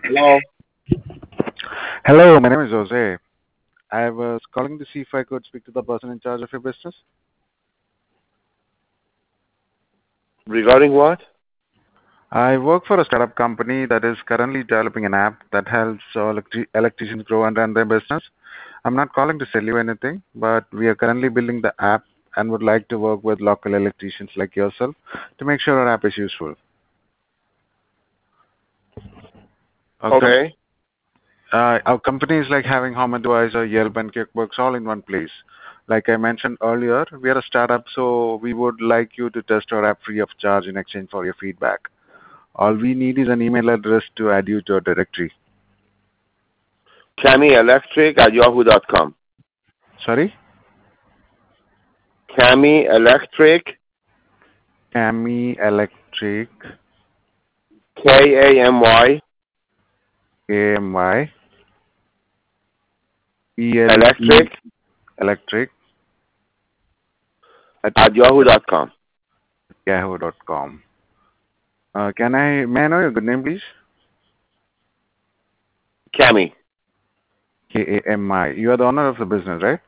Hello. Hello, my name is Jose. I was calling to see if I could speak to the person in charge of your business. Regarding what? I work for a startup company that is currently developing an app that helps electricians grow and run their business. I'm not calling to sell you anything, but we are currently building the app and would like to work with local electricians like yourself to make sure our app is useful. Our, com- Okay. our company is like having Home Advisor, Yelp, and QuickBooks all in one place. Like I mentioned earlier, we are a startup, so we would like you to test our app free of charge in exchange for your feedback. All we need is an email address to add you to a directory. CamiElectric@yahoo.com. Sorry? CamiElectric, Kami Electric, Kamy, AMY, Electric Electric at at yahoo.com. yahoo.com. May I know your good name, please? Kamy, Kami. You are the owner of the business, right?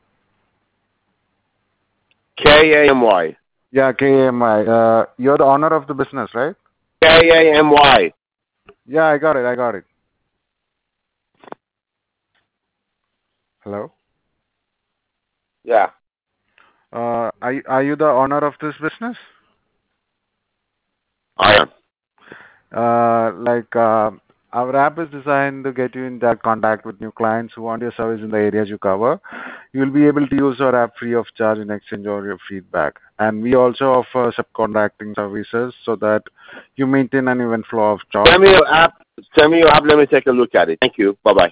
Kamy, Yeah, Kami. You're the owner of the business, right? Kamy. Yeah, I got it. Hello? Yeah, Are you the owner of this business? I am. Like, our app is designed to get you in direct contact with new clients who want your service in the areas you cover. You'll be able to use our app free of charge in exchange for your feedback. And we also offer subcontracting services so that you maintain an even flow of jobs. Send me your app. Send me your app. Let me take a look at it. Thank you. Bye bye.